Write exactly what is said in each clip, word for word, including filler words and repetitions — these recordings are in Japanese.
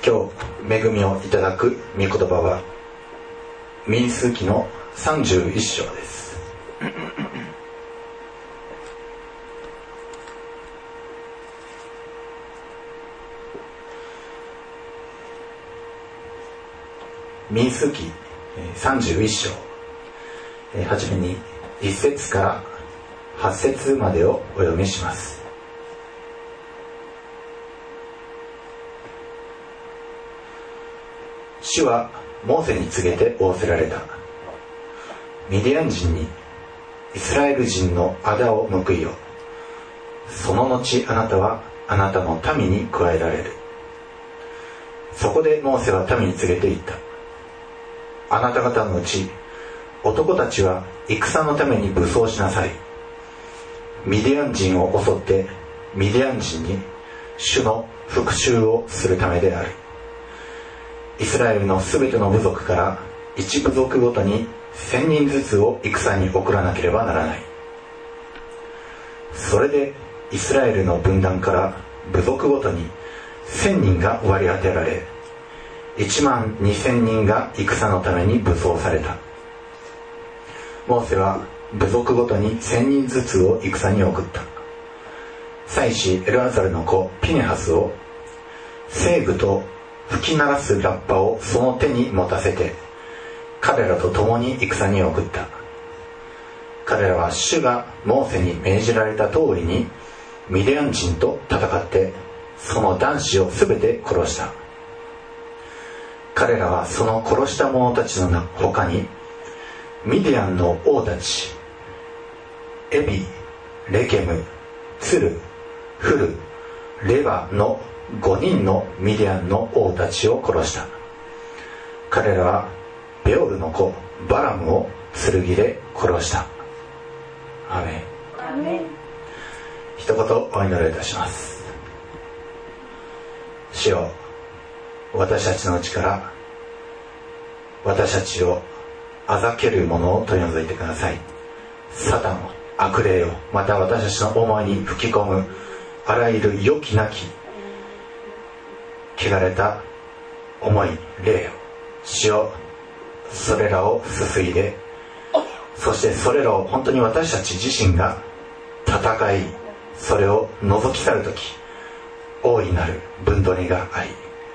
今日恵みをいただく御言葉は民数記のさんじゅういっ章です。民数記さんじゅういっ章、はじめにいっ節からはち節までをお読みします。主はモーセに告げて仰せられた。ミディアン人にイスラエル人の仇を報いよ。その後あなたはあなたの民に加えられる。そこでモーセは民に告げて言った。あなた方のうち男たちは戦のために武装しなさい。ミディアン人を襲ってミディアン人に主の復讐をするためである。イスラエルのすべての部族から一部族ごとに千人ずつを戦に送らなければならない。それでイスラエルの分断から部族ごとに千人が割り当てられ、一万二千人が戦のために武装された。モーセは部族ごとに千人ずつを戦に送った。祭司エルアザルの子ピネハスを西部と吹き鳴らすラッパをその手に持たせて彼らと共に戦に送った。彼らは主がモーセに命じられた通りにミディアン人と戦ってその男子をすべて殺した。彼らはその殺した者たちの他にミディアンの王たちエビ、レケム、ツル、フル、レバのごにんのミディアンの王たちを殺した。彼らはベオルの子バラムを剣で殺した。アーメン。 アーメン。 一言お祈りいたします。主よ、私たちのうちから私たちをあざけるものを取り除いてください。サタンを、悪霊を、また私たちの思いに吹き込むあらゆる良きなき汚れた思い、霊を、主よ、それらをすすいで、そしてそれらを本当に私たち自身が戦い、それを除き去るとき大いなる分取りがあり、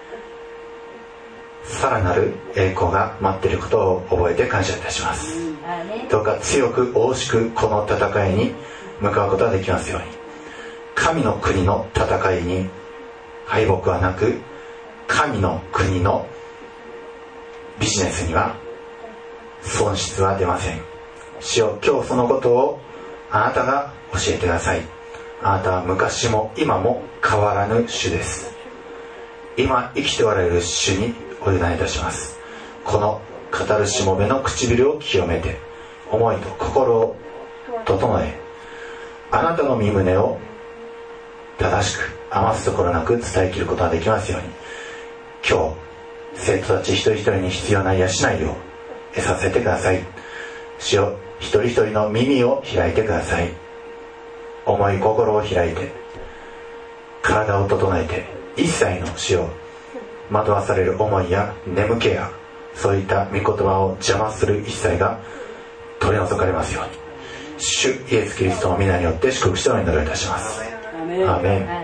さらなる栄光が待っていることを覚えて感謝いたします。どうか強く大しくこの戦いに向かうことができますように。神の国の戦いに敗北はなく、神の国のビジネスには損失は出ません。主よ、今日そのことをあなたが教えてください。あなたは昔も今も変わらぬ主です。今生きておられる主にお委ねいたします。この語るしもべの唇を清めて、思いと心を整え、あなたの御胸を正しく余すところなく伝えきることができますように、今日生徒たち一人一人に必要な養いを得させてください。主よ、一人一人の耳を開いてください。思い心を開いて、体を整えて、一切の主を惑わされる思いや眠気やそういった御言葉を邪魔する一切が取り除かれますように、主イエスキリストの皆によって祝福してお祈りいたします。アーメン。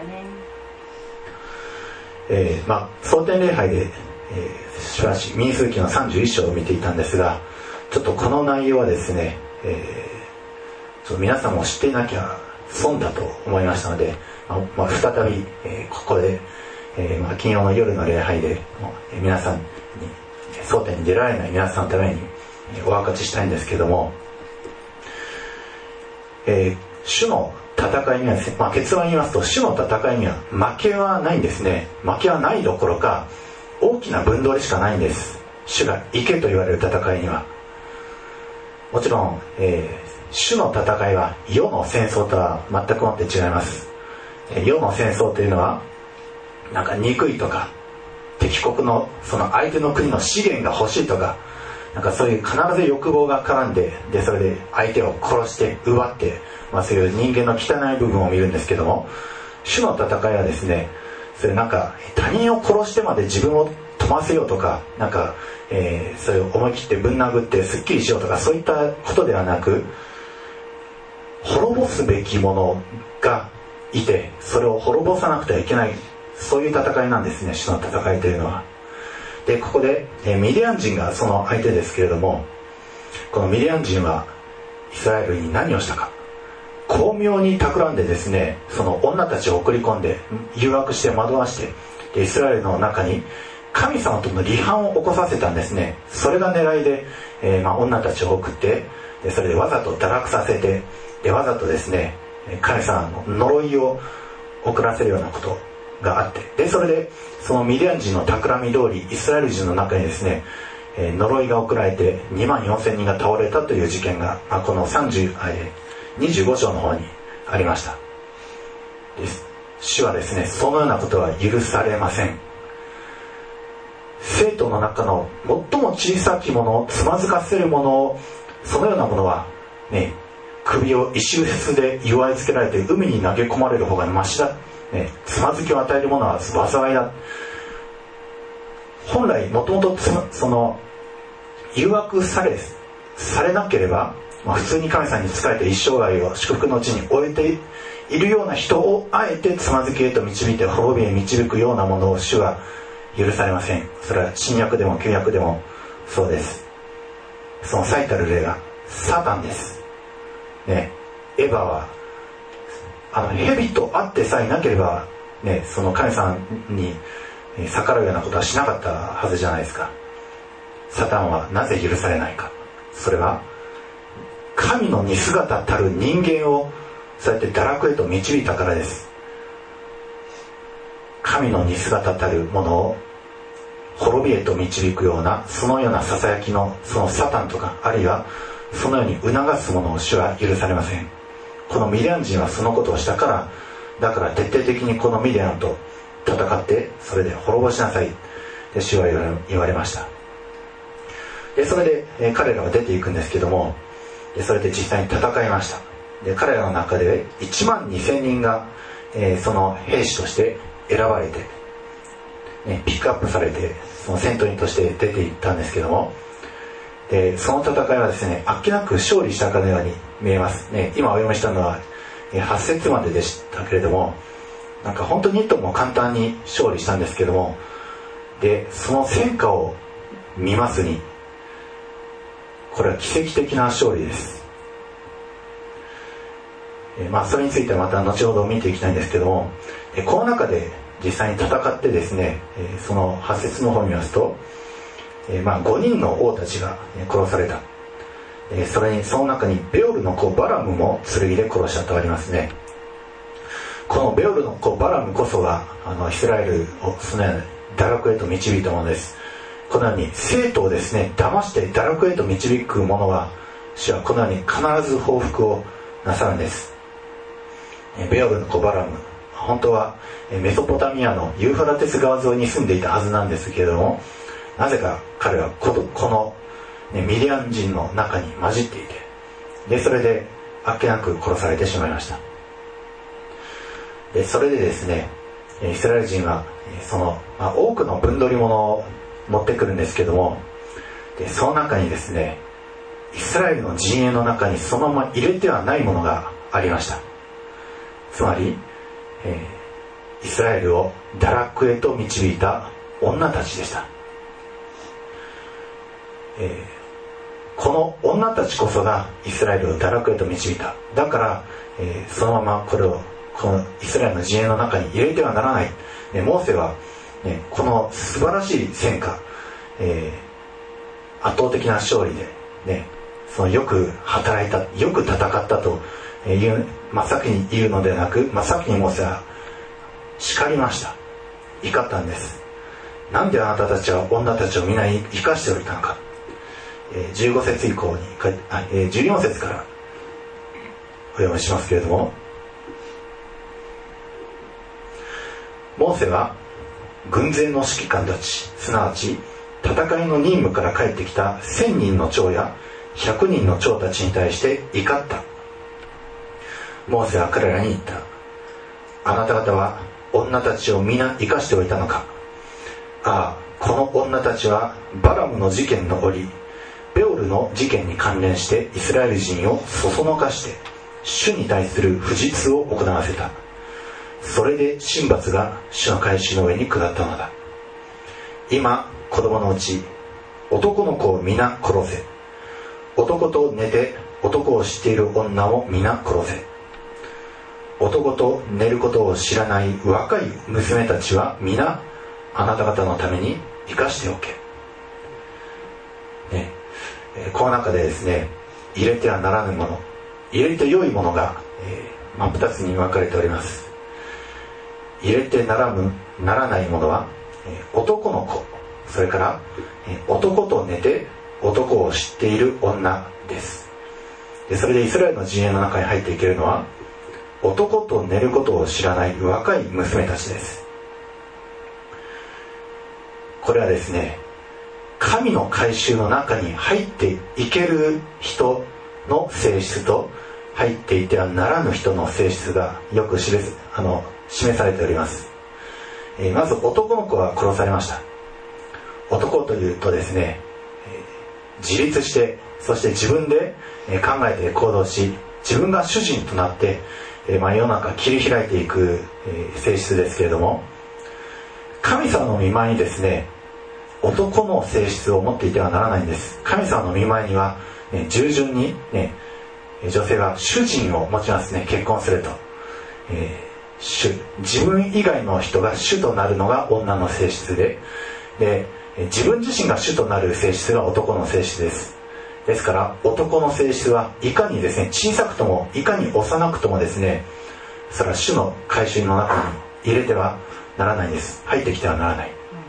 えー、まあ蒼天礼拝で、えー、しばし民数記のさんじゅういっ章を見ていたんですが、ちょっとこの内容はですね、えー、ちょっと皆さんも知っていなきゃ損だと思いましたので、まあまあ、再び、えー、ここで、えーまあ、金曜の夜の礼拝で、えー、皆さんに蒼天に出られない皆さんのために、えー、お分かちしたいんですけども、えー、主の戦いにはですね、まあ、結論を言いますと、主の戦いには負けはないんですね。負けはないどころか大きな分取りしかないんです。主が行けと言われる戦いには。もちろん、えー、主の戦いは世の戦争とは全くもって違います。えー、世の戦争というのはなんか憎いとか、敵国のその相手の国の資源が欲しいとか、なんかそういう必ず欲望が絡んで、でそれで相手を殺して奪って、まあ、そういう人間の汚い部分を見るんですけども、主の戦いはですね、 それなんか他人を殺してまで自分を富ませようとか、なんか、えー、それを思い切ってぶん殴ってすっきりしようとか、そういったことではなく、滅ぼすべきものがいて、それを滅ぼさなくてはいけない、そういう戦いなんですね、主の戦いというのは。でここで、えー、ミディアン人がその相手ですけれども、このミディアン人はイスラエルに何をしたか。巧妙に企んでですね、その女たちを送り込んで誘惑して惑わして、でイスラエルの中に神様との離反を起こさせたんですね。それが狙いで、えーまあ、女たちを送って、でそれでわざと堕落させて、でわざとですね、神様の呪いを送らせるようなことがあって、でそれでそのミディアン人の企み通り、イスラエル人の中にですね、えー、呪いが送られてにまんよんせんにんが倒れたという事件が、まあ、このさんじゅう、えー、にじゅうご章の方にありました。で主はですね、そのようなことは許されません。生徒の中の最も小さきもの、つまずかせるものを、そのようなものはね、首を石臼で祝いつけられて海に投げ込まれる方がマシだ、ね、つまずきを与えるものは災いだ。本来もともとその誘惑されされなければ、まあ、普通に神様に仕えて一生涯を祝福のうちに終えているような人をあえてつまずきへと導いて滅びへ導くようなものを主は許されません。それは新約でも旧約でもそうです。その最たる例がサタンですね。エヴァはあの蛇と会ってさえなければ、ね、その神様に逆らうようなことはしなかったはずじゃないですか。サタンはなぜ許されないか。それは神の似姿たる人間をそうやって堕落へと導いたからです。神の似姿たるものを滅びへと導くような、そのようなささやきのそのサタンとか、あるいはそのように促すものを主は許されません。このミディアン人はそのことをしたから、だから徹底的にこのミディアンと戦って、それで滅ぼしなさいって主は言われました。でそれで、えー、彼らは出ていくんですけども、でそれで実際に戦いました。で彼らの中でいちまんにせんにんが、えー、その兵士として選ばれて、ね、ピックアップされてその戦闘員として出ていったんですけども、でその戦いはですね、あっけなく勝利したかのように見えますね。今お読みしたのははち節まででしたけれども、なんか本当にとも簡単に勝利したんですけども、でその戦果を見ますに、これは奇跡的な勝利です。えまあそれについてはまた後ほど見ていきたいんですけども、えこの中で実際に戦ってですね、えそのはち節の方を見ますと、えまあごにんの王たちが殺された。えそれにその中にベオルの子バラムも剣で殺したとありますね。このベオルの子バラムこそがあのイスラエルをそのような堕落へと導いたものです。このように生徒をですね騙して堕落へと導く者は、主はこのように必ず報復をなさるんです。ベオルの子バラム、本当はメソポタミアのユーフラテス川沿いに住んでいたはずなんですけれども、なぜか彼はこの、ね、ミディアン人の中に混じっていて、でそれであっけなく殺されてしまいました。でそれでですね、イスラエル人はその、まあ、多くの分取り物を持ってくるんですけども、でその中にですね、イスラエルの陣営の中にそのまま入れてはないものがありました。つまり、えー、イスラエルを堕落へと導いた女たちでした。えー、この女たちこそがイスラエルを堕落へと導いた。だから、えー、そのままこれをこのイスラエルの陣営の中に入れてはならない。ね、モーセは、ね、この素晴らしい戦果、えー、圧倒的な勝利で、ね、そのよく働いた、よく戦ったという、真っ先に言うのではなく、真っ先にモーセは叱りました。怒ったんです。なんであなたたちは女たちを皆生かしておいたのか。えー、じゅうご節以降に、あ、えー、じゅうよん節からお読みしますけれども、モーセは軍前の指揮官たち、すなわち戦いの任務から帰ってきたせんにんの長やひゃくにんの長たちに対して怒った。モーセは彼らに言った。あなた方は女女たちを皆生かしておいたのか。ああ、この女たちはバラムの事件の折、ベオルの事件に関連してイスラエル人をそそのかして主に対する不実を行わせた。それで神罰が主の改宗の上に下ったのだ。今子供のうち男の子を皆殺せ。男と寝て男を知っている女を皆殺せ。男と寝ることを知らない若い娘たちは皆あなた方のために生かしておけ、ね、この中でですね、入れてはならぬもの、入れて良いものが、えー、真っ二つに分かれております。入れてならぬならないものは、えー、男の子、それから、えー、男と寝て男を知っている女です。でそれでイスラエルの陣営の中に入っていけるのは、男と寝ることを知らない若い娘たちです。これはですね、神の改宗の中に入っていける人の性質と入っていてはならぬ人の性質がよく示すあの示されております。えー、まず男の子は殺されました。男というとですね、えー、自立して、そして自分で考えて行動し、自分が主人となって、えーまあ、世の中切り開いていく、えー、性質ですけれども、神様の御前にですね、男の性質を持っていてはならないんです。神様の御前には、ね、従順に、ね、女性は主人を持ちますね。結婚すると、えー、主自分以外の人が主となるのが女の性質で、で自分自身が主となる性質が男の性質です。ですから男の性質はいかにですね、小さくともいかに幼くともですね、それは主の改宗の中に入れてはならないんです。入ってきてはならない。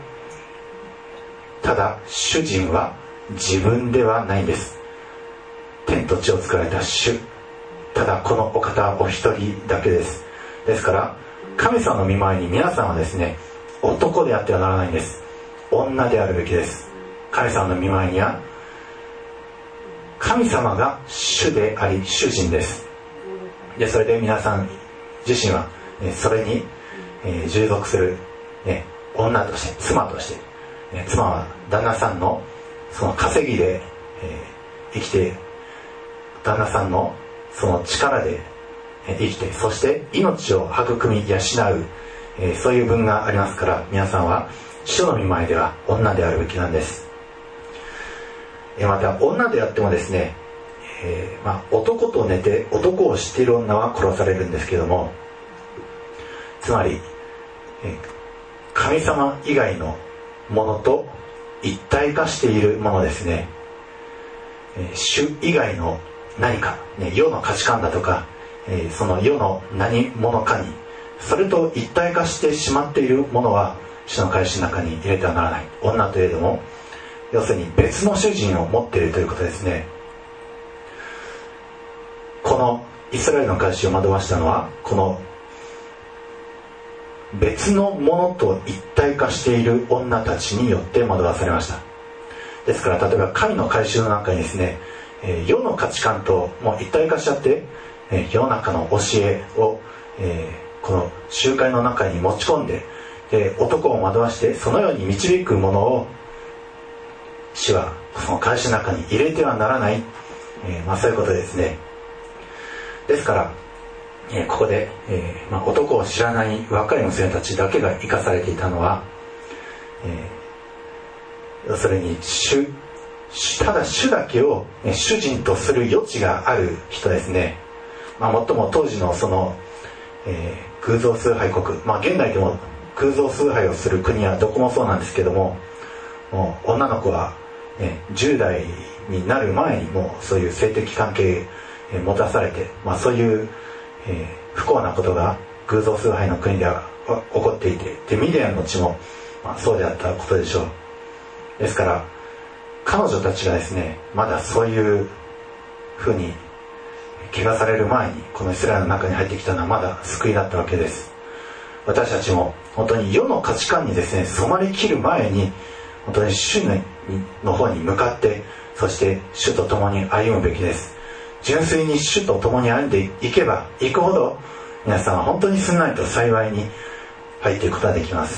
ただ主人は自分ではないんです。天と地を作られた主、ただこのお方お一人だけです。ですから神様の御前に皆さんはですね、男であってはならないんです。女であるべきです。神様の御前には神様が主であり主人です。でそれで皆さん自身は、ね、それに、えー、従属する、ね、女として妻として、ね、妻は旦那さんのその稼ぎで、えー、生きて、旦那さんのその力で、えー、生きて、そして命を育み養う、えー、そういう分がありますから、皆さんは主の御前では女であるべきなんです。えー、また女であってもですね、えーまあ、男と寝て男を知っている女は殺されるんですけども、つまり、えー、神様以外のものと一体化しているものですね、えー、主以外の何か、ね、世の価値観だとか、えー、その世の何者かにそれと一体化してしまっているものは主の改宗の中に入れてはならない。女といえども要するに別の主人を持っているということですね。このイスラエルの改宗を惑わしたのは、この別のものと一体化している女たちによって惑わされました。ですから例えば神の改宗の中にですね、えー、世の価値観ともう一体化しちゃって、えー、世の中の教えを、えー、この集会の中に持ち込んで、で男を惑わしてそのように導くものを主はその改宗の中に入れてはならない、えーまあ、そういうことですね。ですから、えー、ここで、えーまあ、男を知らない若い娘たちだけが生かされていたのは、えー、要するに主ただ主だけを主人とする余地がある人ですね。まあ、もっとも当時のその、えー、偶像崇拝国、まあ、現代でも偶像崇拝をする国はどこもそうなんですけども、もう女の子は、ね、じゅう代になる前にもうそういう性的関係を持たされて、まあ、そういう、えー、不幸なことが偶像崇拝の国では起こっていて、でミディアンの地も、まあ、そうであったことでしょう。ですから彼女たちがですね、まだそういうふうに汚される前にこのイスラエルの中に入ってきたのはまだ救いだったわけです。私たちも本当に世の価値観にですね染まりきる前に本当に主の方に向かって、そして主と共に歩むべきです。純粋に主と共に歩んでいけばいくほど皆さんは本当にすんなりと幸いに入っていくことができます。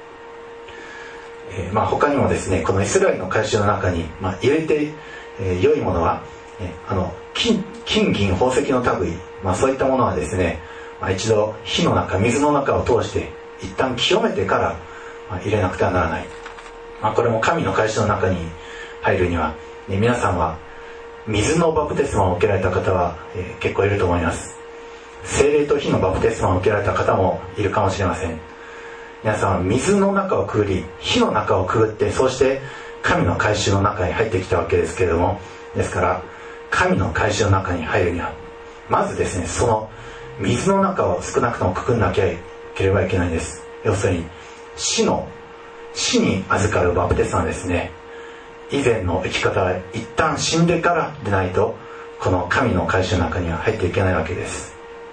えーまあ、他にもですね、このイスラエルの改宗の中に、まあ、入れて、えー、良いものは、えー、あの 金, 金銀宝石の類、まあ、そういったものはですね、まあ、一度火の中水の中を通して一旦清めてから、まあ、入れなくてはならない。まあ、これも神の改宗の中に入るには、ね、皆さんは水のバプテスマを受けられた方は、えー、結構いると思います。聖霊と火のバプテスマを受けられた方もいるかもしれません。皆さんは水の中をくぐり火の中をくぐって、そうして神の改宗の中に入ってきたわけですけれども、ですから神の改宗の中に入るにはまずですね、その水の中を少なくともくぐんなきゃいければいけないんです。要するに死の死に預かるバプテスマですね。以前の生き方は一旦死んでからでないと、この神の改宗の中には入っていけないわけです。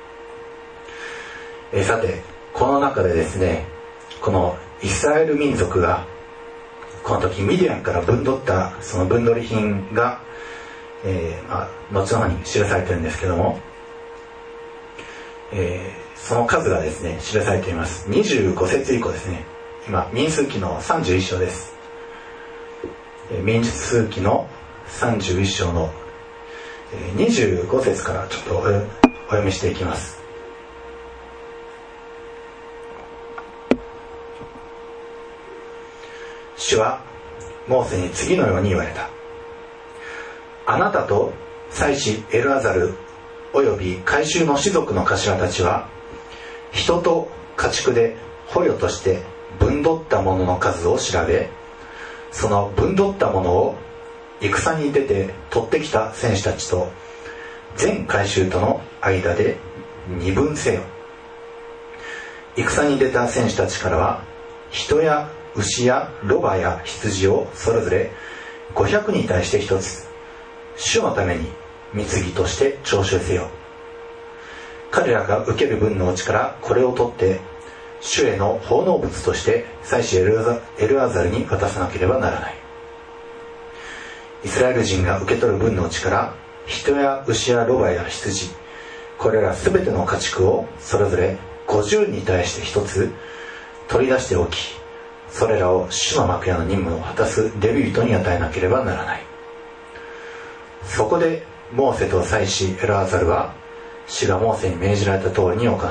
えさて、この中でですね、このイスラエル民族がこの時ミディアンから分取ったその分取り品が、えーまあ、後の方に記されているんですけども、えー、その数がですね記されています。にじゅうご節以降ですね。今民数記のさんじゅういっ章です。えー、民数記のさんじゅういっ章の、えー、にじゅうご節からちょっとお読みしていきます。主はモーセに次のように言われた。あなたと祭司エルアザルおよび改宗の士族の頭たちは、人と家畜で捕虜として分取ったものの数を調べ、その分取ったものを戦に出て取ってきた戦士たちと全改宗との間で二分せよ。戦に出た戦士たちからは、人や牛やロバや羊をそれぞれごひゃくにん対して一つ、主のために貢ぎとして徴収せよ。彼らが受ける分のうちからこれを取って主への奉納物として祭司エルアザルに渡さなければならない。イスラエル人が受け取る分のうちから人や牛やロバや羊、これらすべての家畜をそれぞれごじゅうにんに対して一つ取り出しておき、それらを主の幕屋の任務を果たすレビ人に与えなければならない。そこでモーセと祭司エルアザルは主がモーセに命じられた通りに行った。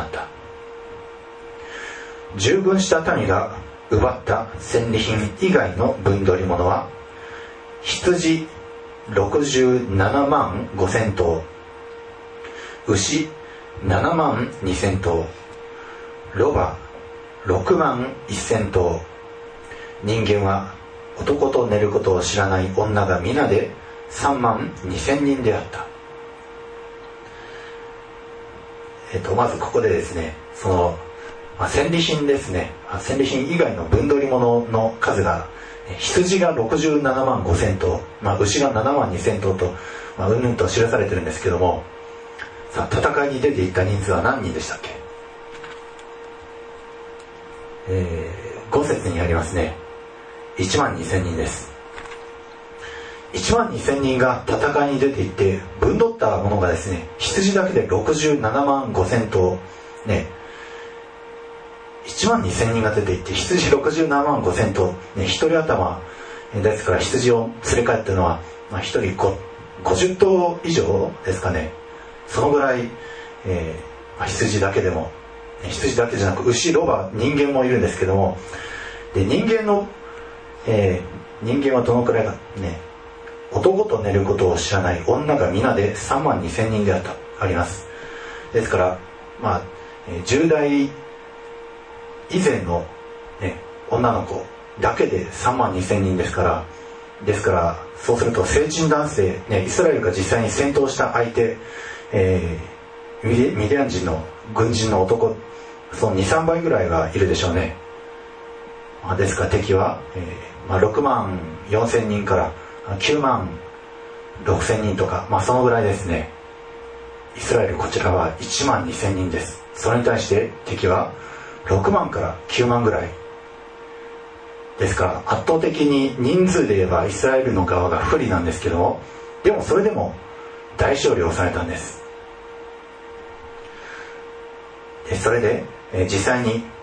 従軍した民が奪った戦利品以外の分取り物は、羊ろくじゅうななまんごせん頭、牛ななまんにせん頭、ロバろくまんせん頭、人間は男と寝ることを知らない女が皆でさんまんにせんにんであった。えっと、まずここでですね、その、まあ、戦利品ですね、戦利品以外の分取り物の数が、羊がろくじゅうななまんごせん頭、まあ、牛がななまんにせん頭と、まあ、うんぬんと記されてるんですけども、さあ戦いに出ていった人数は何人でしたっけ？えー、ご節にありますね、いちまんにせんにんです。いちまんにせんにんが戦いに出ていって、分取ったものがですね、羊だけでろくじゅうななまんごせん頭ね、いちまんにせんにんが出ていって羊ろくじゅうななまんごせん頭、ね、ひとり頭ですから羊を連れ帰ったのは、まあ、ひとりごじゅっ頭以上ですかね。そのぐらい、えーまあ、羊だけでも、羊だけじゃなく牛、ロバ、人間もいるんですけども、で人間の、えー、人間はどのくらいかね、男と寝ることを知らない女が皆でさんまんにせんにんであったあります。ですからまあじゅう代以前の、ね、女の子だけでさんまんにせんにんですからですからそうすると成人男性、ね、イスラエルが実際に戦闘した相手、えー、ミデミディアン人の軍人の男、その にさんばいぐらいがいるでしょうね。まあ、ですから敵は、えーまあ、ろくまんよんせんにんからきゅうまんろくせんにんとか、まあそのぐらいですね。イスラエルこちらはいちまんにせんにんです。それに対して敵はろくまんからきゅうまんぐらいですから、圧倒的に人数で言えばイスラエルの側が不利なんですけども、でもそれでも大勝利をされたんです。でそれで、えー、実際に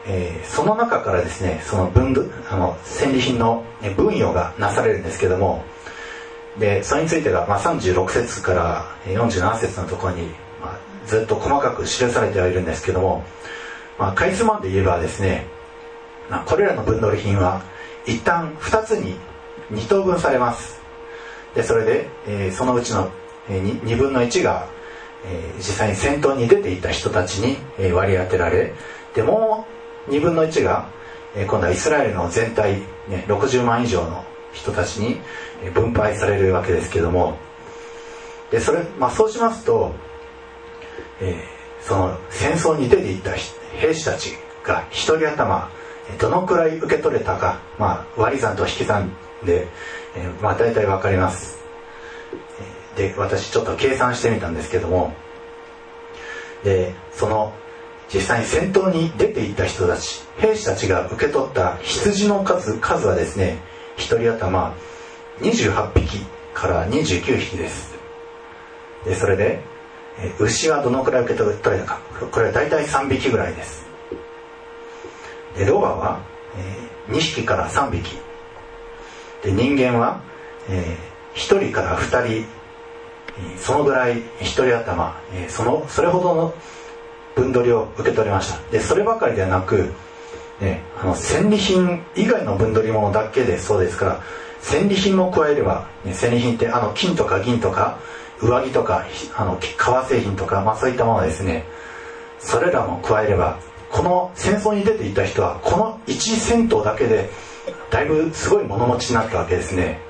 えー、その中からですね、その分あの戦利品の分与がなされるんですけども、でそれについてが、まあ、さんじゅうろく節からよんじゅうなな節のところに、まあ、ずっと細かく記されてはいるんですけども、まあ、かいつまんで言えばですね、まあ、これらの分取り品は一旦ふたつにに等分されます。でそれで、えー、そのうちのにぶんのいちが、えー、実際に戦闘に出ていた人たちに、えー、割り当てられ、でもうにぶんのいちが、えー、今度はイスラエルの全体、ね、ろくじゅうまん以上の人たちに分配されるわけですけども、でそれ、まあ、そうしますと、えー、その戦争に出ていった兵士たちが一人頭どのくらい受け取れたか、まあ、割り算と引き算で、えーまあ、大体分かります。で私ちょっと計算してみたんですけども、でその実際に戦闘に出ていった人たち、兵士たちが受け取った羊の数数はですね、一人頭にじゅうはっぴきからにじゅうきゅうひきです。でそれでえ牛はどのくらい受け取れたか、これは大体さんびきぐらいです。でロバは、えー、にひきからさんびきで、人間は、えー、ひとりからふたり、そのぐらいひとり頭、えー、そのそれほどの分取りを受け取りました。でそればかりではなく、ね、あの戦利品以外の分取り物だけでそうですから、戦利品も加えれば、ね、戦利品ってあの金とか銀とか上着とかあの革製品とか、まあ、そういったものですね、それらも加えれば、この戦争に出ていた人はこの一戦闘だけでだいぶすごい物持ちになったわけですね。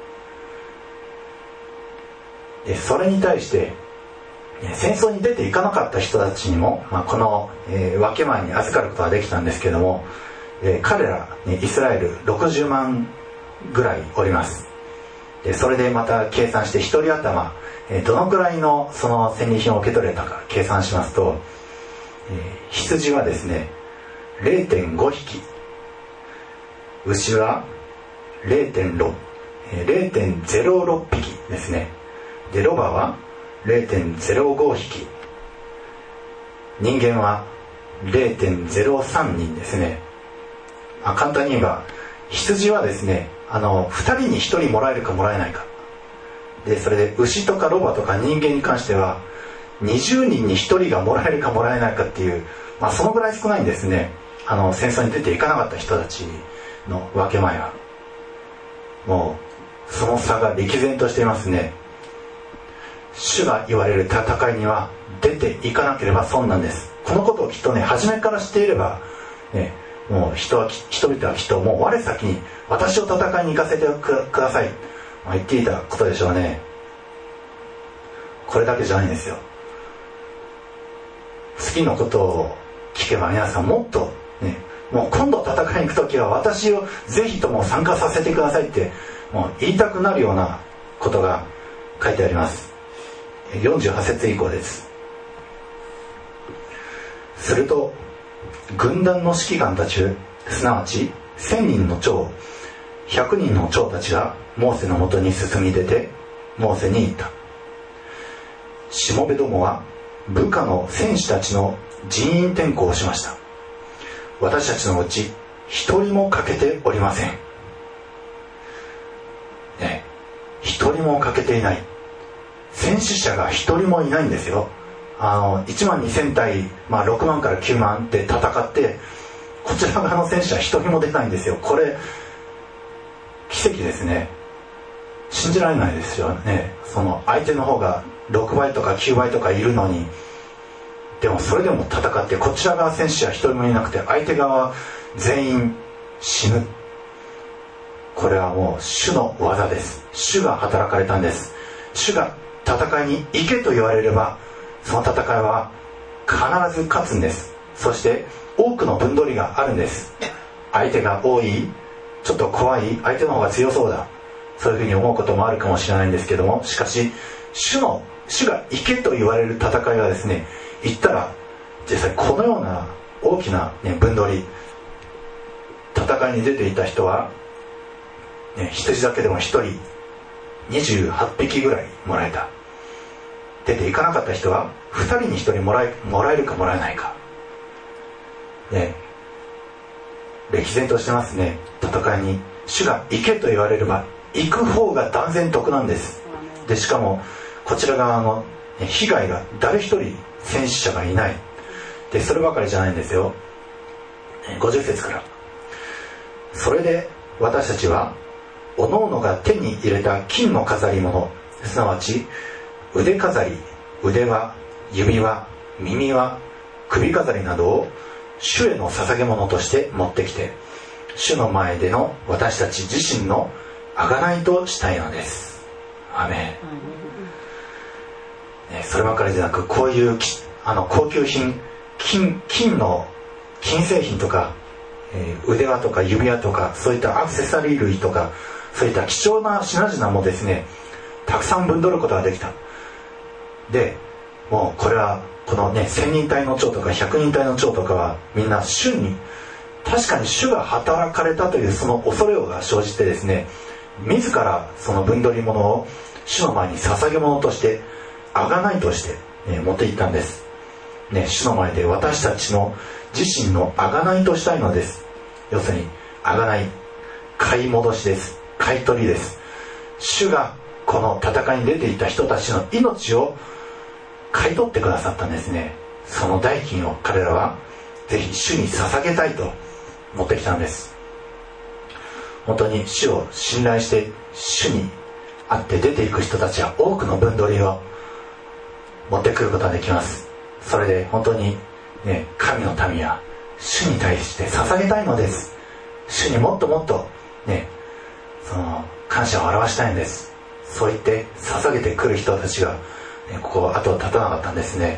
でそれに対して戦争に出ていかなかった人たちにも、まあ、この、えー、分け前に預かることができたんですけども、えー、彼ら、ね、イスラエルろくじゅうまんぐらいおります。でそれでまた計算してひとり頭、えー、どのくらいのその戦利品を受け取れたか計算しますと、えー、羊はですね れいてんごひき、牛は れいてんろくぴきですね。でロバは れいてんぜろごひき、人間は れいてんぜろさんにんですね。あ簡単に言えば羊はですね、あのふたりにひとりもらえるかもらえないかで、それで牛とかロバとか人間に関してはにじゅうにんにひとりがもらえるかもらえないかっていう、まあ、そのぐらい少ないんですね。あの戦争に出ていかなかった人たちの分け前はもうその差が歴然としていますね。主が言われる戦いには出ていかなければ損なんです。このことをきっとね、初めから知っていれば、ね、もう人は人々はきっともう我先に私を戦いに行かせてください、まあ、言っていたことでしょうね。これだけじゃないんですよ。次のことを聞けば皆さんもっとね、もう今度戦いに行くときは私をぜひとも参加させてくださいってもう言いたくなるようなことが書いてあります。よんじゅうはち節以降です。すると軍団の指揮官たち、すなわちせんにんの長、ひゃくにんの長たちがモーセのもとに進み出てモーセに言った。しもべどもは部下の戦士たちの人員転校をしました。私たちのうち一人も欠けておりません。ね、一人も欠けていない。戦死者が一人もいないんですよ。あのいちまんにせん対、まあ、ろくまんからきゅうまんで戦ってこちら側の戦死者一人も出ないんですよ。これ奇跡ですね。信じられないですよね。その相手の方がろくばいとかきゅうばいとかいるのに、でもそれでも戦ってこちら側戦死者一人もいなくて相手側全員死ぬ。これはもう主の技です。主が働かれたんです。主が戦いに行けと言われればその戦いは必ず勝つんです。そして多くの分取りがあるんです。相手が多い、ちょっと怖い、相手の方が強そうだ、そういうふうに思うこともあるかもしれないんですけども、しかし主の主が行けと言われる戦いはですね、行ったら実際このような大きな、ね、分取り、戦いに出ていた人は、ね、羊だけでもひとりにじゅうはっぴきぐらいもらえた。出ていかなかった人はふたりにひとりもらえ、もらえるかもらえないか、ね、 歴然としてますね。戦いに主が行けと言われれば行く方が断然得なんです。でしかもこちら側の被害が誰一人戦死者がいない。でそればかりじゃないんですよ。ごじゅっ節から、それで私たちはおのおのが手に入れた金の飾り物、すなわち腕飾り、腕輪、指輪、耳輪、首飾りなどを主への捧げ物として持ってきて、主の前での私たち自身の贖いとしたいのです。アメン。そればかりじゃなく、こういうあの高級品、金、金の金製品とか、えー、腕輪とか指輪とか、そういったアクセサリー類とか、そういった貴重な品々もですね、たくさん分取ることができた。でもうこれはこのね、千人隊の長とか百人隊の長とかはみんな主に、確かに主が働かれたというその恐れが生じてですね、自らその分取り物を主の前に捧げ物として、贖いとして、ね、持っていったんです、ね、主の前で私たちの自身の贖いとしたいのです。要するに贖い、買い戻しです。買い取りです。主がこの戦いに出ていた人たちの命を買い取ってくださったんですね。その代金を彼らはぜひ主に捧げたいと持ってきたんです。本当に主を信頼して主に会って出ていく人たちは多くの分取りを持ってくることができます。それで本当にね、神の民は主に対して捧げたいのです。主にもっともっとね、その感謝を表したいんです。そう言って捧げてくる人たちが、ね、ここ後を絶たなかったんですね。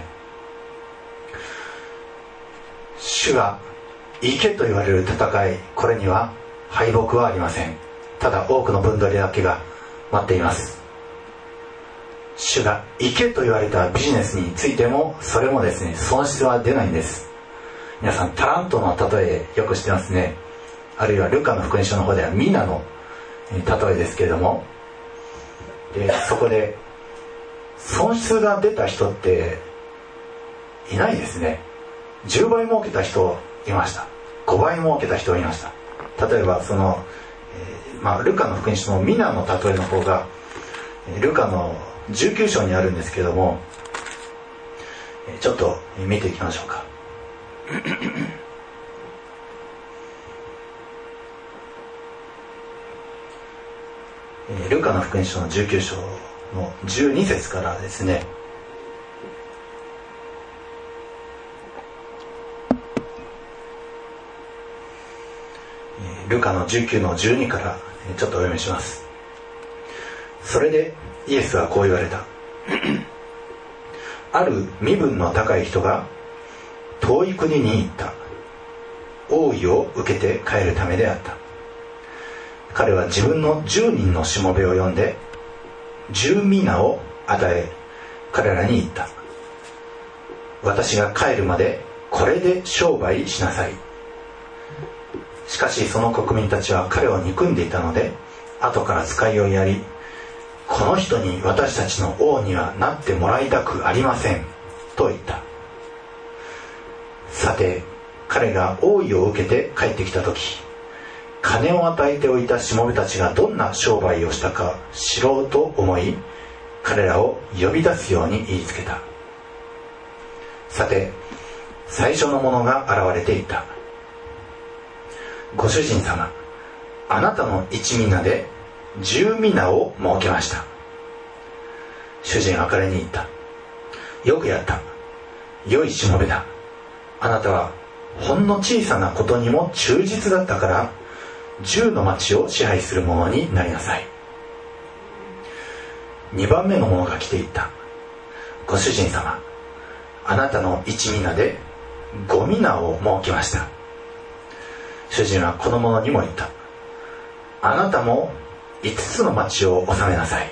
主が行けと言われる戦い、これには敗北はありません。ただ多くの分取りだけが待っています。主が行けと言われたビジネスについても、それもですね、損失は出ないんです。皆さんタラントの例えよく知ってますね。あるいはルカの福音書の方ではミナの例えですけれども、でそこで損失が出た人っていないですね。じゅうばい儲けた人いました。ごばい儲けた人いました。例えばその、えーまあ、ルカの福音書のミナの例えの方がルカのじゅうきゅう章にあるんですけども、ちょっと見ていきましょうか。ルカの福音書のじゅうきゅう章のじゅうに節からですね。ルカのじゅうきゅうのじゅうにからちょっとお読みします。それでイエスはこう言われた。ある身分の高い人が遠い国に行った。王位を受けて帰るためであった。彼は自分のじゅうにんのしもべを呼んで十皆を与え、彼らに言った。私が帰るまでこれで商売しなさい。しかしその国民たちは彼を憎んでいたので、後から使いをやり、この人に私たちの王にはなってもらいたくありませんと言った。さて彼が王位を受けて帰ってきた時、金を与えておいたしもべたちがどんな商売をしたか知ろうと思い、彼らを呼び出すように言いつけた。さて最初の者が現れていった。ご主人様、あなたの一皆で十皆を設けました。主人は彼に言った。よくやった。良いしもべだ。あなたはほんの小さなことにも忠実だったから、十の町を支配する者になりなさい。二番目の者が来ていった。ご主人様、あなたの一皆で五皆を設けました。主人はこの者にも言った。あなたも五つの町を治めなさい。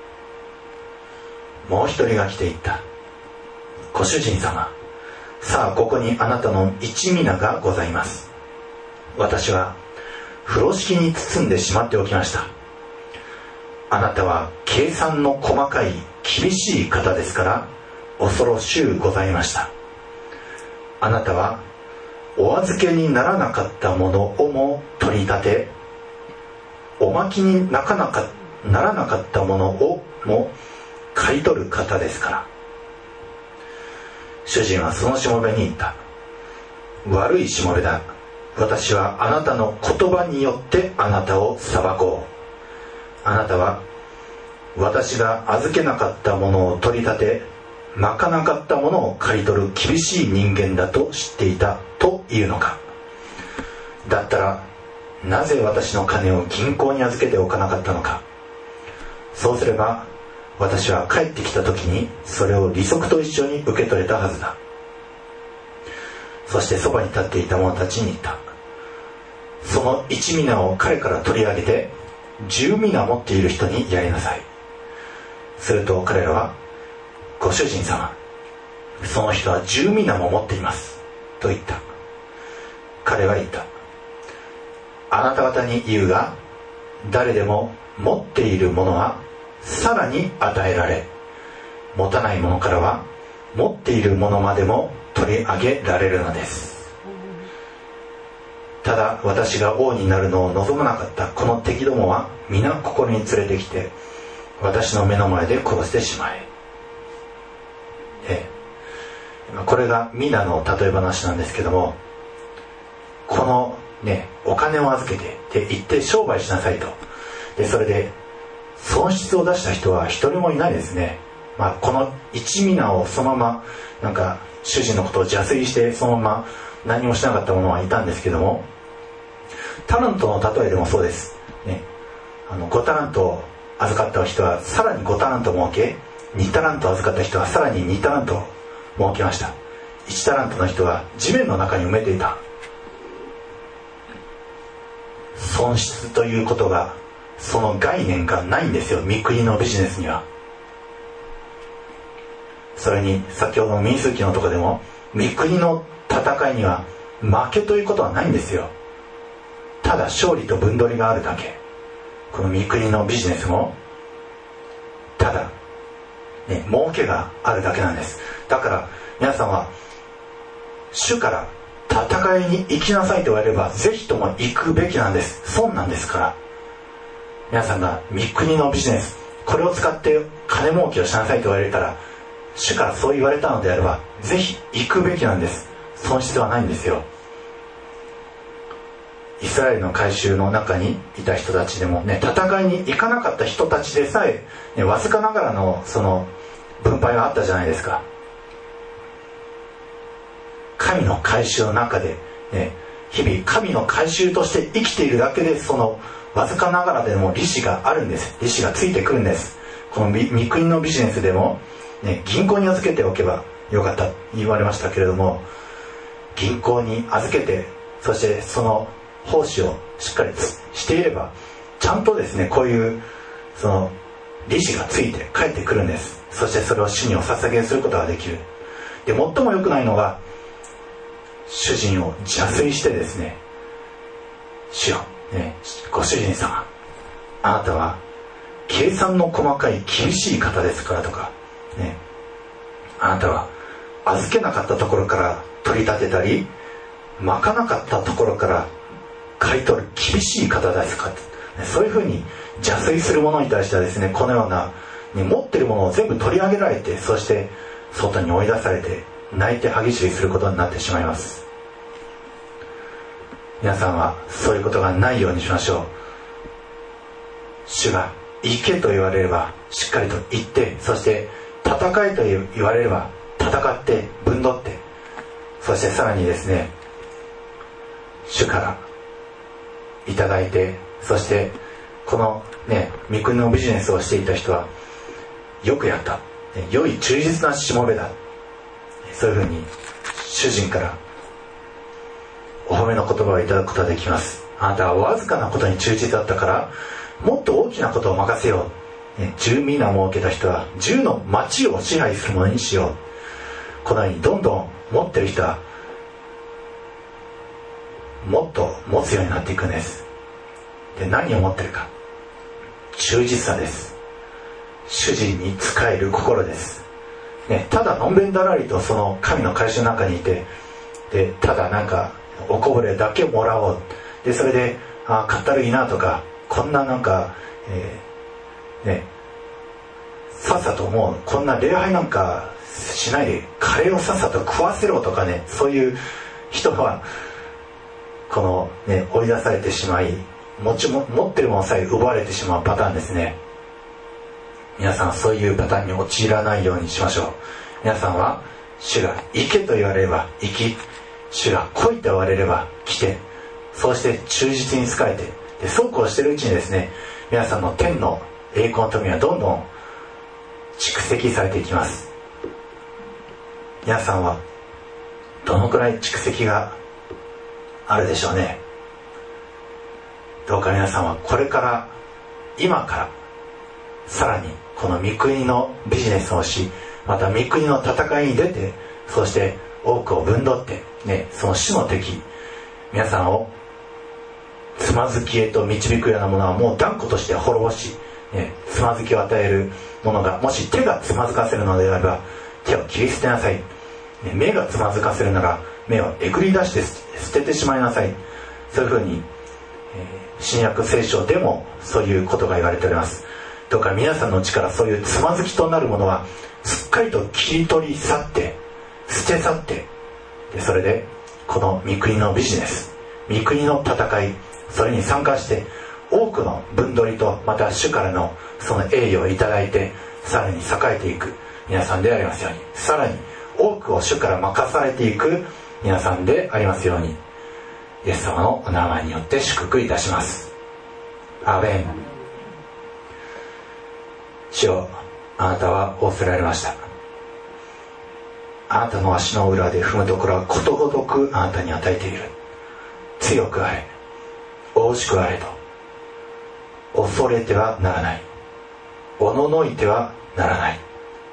もう一人が来ていった。ご主人様、さあここにあなたの一皆がございます。私は風呂敷に包んでしまっておきました。あなたは計算の細かい厳しい方ですから、恐ろしゅうございました。あなたはお預けにならなかったものをも取り立て、おまきになかなかならなかったものをも買い取る方ですから。主人はそのしもべに言った。悪いしもべだ。私はあなたの言葉によってあなたを裁こう。あなたは私が預けなかったものを取り立て、まかなかったものを刈り取る厳しい人間だと知っていたというのか。だったらなぜ私の金を銀行に預けておかなかったのか。そうすれば私は帰ってきた時にそれを利息と一緒に受け取れたはずだ。そしてそばに立っていた者たちに言った。その一minaを彼から取り上げて十mina持っている人にやりなさい。すると彼らは、ご主人様、その人は十minaも持っていますと言った。彼は言った。あなた方に言うが、誰でも持っているものはさらに与えられ、持たないものからは持っているものまでも取り上げられるのです。ただ私が王になるのを望まなかったこの敵どもは皆ここに連れてきて私の目の前で殺してしまえ。ええ、これが皆の例え話なんですけども、このね、お金を預けてで行って商売しなさいと。でそれで損失を出した人は一人もいないですね。まあ、この一minaをそのままなんか主人のことを邪推してそのまま何もしなかった者はいたんですけども、タラントの例えでもそうです、ね、あのごタラントを預かった人はさらにごタラント儲け、にタラント預かった人はさらににタラント儲けました。いちタラントの人は地面の中に埋めていた。損失ということがその概念がないんですよ、御国のビジネスには。それに先ほどの民数記のところでも、御国の戦いには負けということはないんですよ。ただ勝利と分取りがあるだけ。この御国のビジネスもただね、儲けがあるだけなんです。だから皆さんは主から戦いに行きなさいと言われればぜひとも行くべきなんです。損なんですから。皆さんが御国のビジネス、これを使って金儲けをしなさいと言われたら、主からそう言われたのであればぜひ行くべきなんです。損失はないんですよ。イスラエルの改宗の中にいた人たちでもね、戦いに行かなかった人たちでさえ、ね、わずかながらのその分配はあったじゃないですか。神の改宗の中で、ね、日々神の改宗として生きているだけで、そのわずかながらでも利子があるんです。利子がついてくるんです。この御国のビジネスでも、ね、銀行に預けておけばよかった言われましたけれども、銀行に預けて、そしてその奉仕をしっかりしていれば、ちゃんとですね、こういうその利子がついて帰ってくるんです。そしてそれを主にお捧げすることができる。で、最も良くないのが、主人を邪推してですね、主よ、ね、ご主人様、あなたは計算の細かい厳しい方ですからとか、ね、あなたは預けなかったところから取り立てたり、まかなかったところから買い取る厳しい方ですか、そういうふうに邪推する者に対してはですね、このような、ね、持っているものを全部取り上げられて、そして外に追い出されて泣いて歯ぎしりすることになってしまいます。皆さんはそういうことがないようにしましょう。主が行けと言われればしっかりと行って、そして戦えと言われれば戦って分取って、そしてさらにですね、主からいただいて、そしてこのね、御国のビジネスをしていた人はよくやった、良い忠実なしもべだ、そういうふうに主人からお褒めの言葉をいただくことができます。あなたはわずかなことに忠実だったからもっと大きなことを任せよう、ね、十minaを設けた人は十の町を支配するものにしよう。このようにどんどん持ってる人はもっと持つようになっていくんです。で、何を持ってるか、忠実さです。主人に仕える心です、ね、ただのんべんだらりとその神の会社の中にいて、でただなんかおこぼれだけもらおう。でそれであ買ったらいいなとか、こんななんか、えー、ねさっさともうこんな礼拝なんかしないでカレーをさっさと食わせろとかね、そういう人はこのね追い出されてしまい、持ちも持ってるものさえ奪われてしまうパターンですね。皆さんそういうパターンに陥らないようにしましょう。皆さんは主が行けと言われれば行き、主が来いと言われれば来て、そうして忠実に仕えて、でそうこうしているうちにですね、皆さんの天の栄光の富はどんどん蓄積されていきます。皆さんはどのくらい蓄積があるでしょうね。どうか皆さんはこれから今からさらにこの御国のビジネスをし、また御国の戦いに出て、そして多くを分取ってね、その主の敵皆さんをつまずきへと導くようなものはもう断固として滅ぼし、ね、つまずきを与えるものがもし手がつまずかせるのであれば手を切り捨てなさい、ね、目がつまずかせるなら目をえぐり出して捨ててしまいなさい。そういうふうに、えー、新約聖書でもそういうことが言われております。どうか皆さんのうちからそういうつまずきとなるものはすっかりと切り取り去って捨て去って、でそれでこの御国のビジネス、御国の戦い、それに参加して多くの分取りとまた主からのその栄誉をいただいて、さらに栄えていく皆さんでありますように、さらに多くを主から任されていく皆さんでありますように、イエス様のお名前によって祝福いたします。アーメン。主よ、あなたは仰せられました。あなたの足の裏で踏むところはことごとくあなたに与えている。強くあれ、大しくあれと恐れてはならない、おののいてはならない。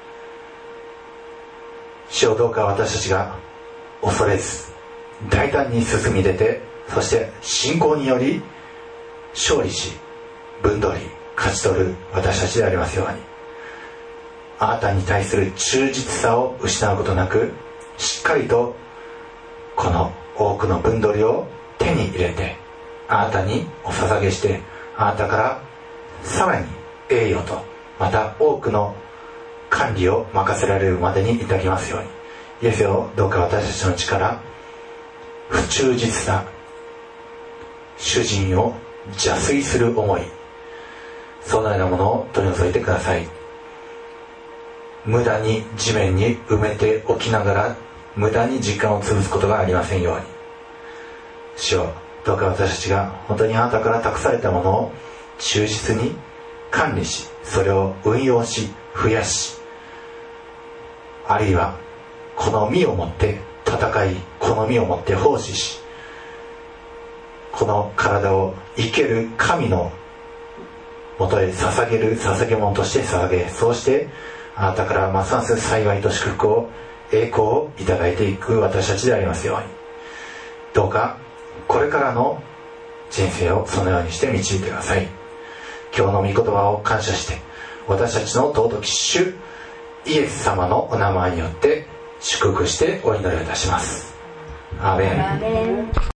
主よ、どうか私たちが恐れず大胆に進み出て、そして信仰により勝利し分取り勝ち取る私たちでありますように、あなたに対する忠実さを失うことなく、しっかりとこの多くの分取りを手に入れてあなたにお捧げして、あなたからさらに栄誉とまた多くの管理を任せられるまでに至りますように。イエスよ、どうか私たちの力、不忠実さ、主人を邪推する思い、そのようなものを取り除いてください。無駄に地面に埋めておきながら無駄に時間を潰すことがありませんように。主よ、どうか私たちが本当にあなたから託されたものを忠実に管理し、それを運用し増やし、あるいはこの身をもって戦い、この身をもって奉仕し、この体を生ける神のもとへ捧げる捧げ物として捧げ、そうしてあなたからますます幸いと祝福を、栄光をいただいていく私たちでありますように。どうかこれからの人生をそのようにして導いてください。今日の御言葉を感謝して、私たちの尊き主イエス様のお名前によって祝福してお祈りをいたします。アーメン。